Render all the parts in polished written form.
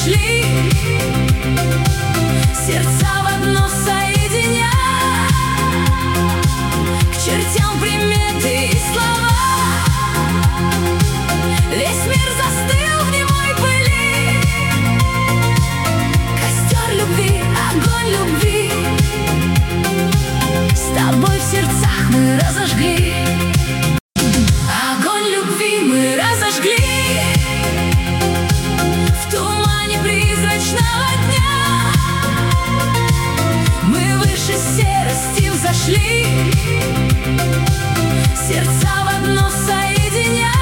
зашли, сердца в одно соединя. К чертям приметы и слова, весь мир застыл в немой пыли. Костер любви, огонь любви, с тобой в сердцах мы разожгли. Огонь любви мы разожгли в тумане призрачного дня. Мы выше серости взошли, сердца в одно соединя.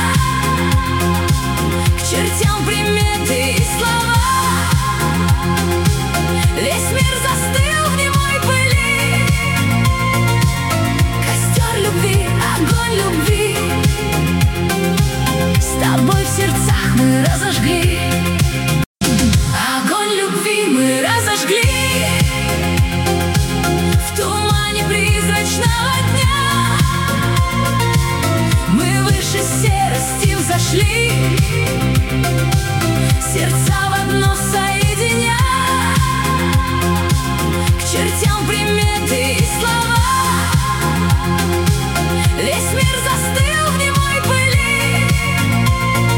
К чертям приметы и слова, весь мир застыл в немой пыли. Костер любви, огонь любви, с тобой в сердцах мы разожгли.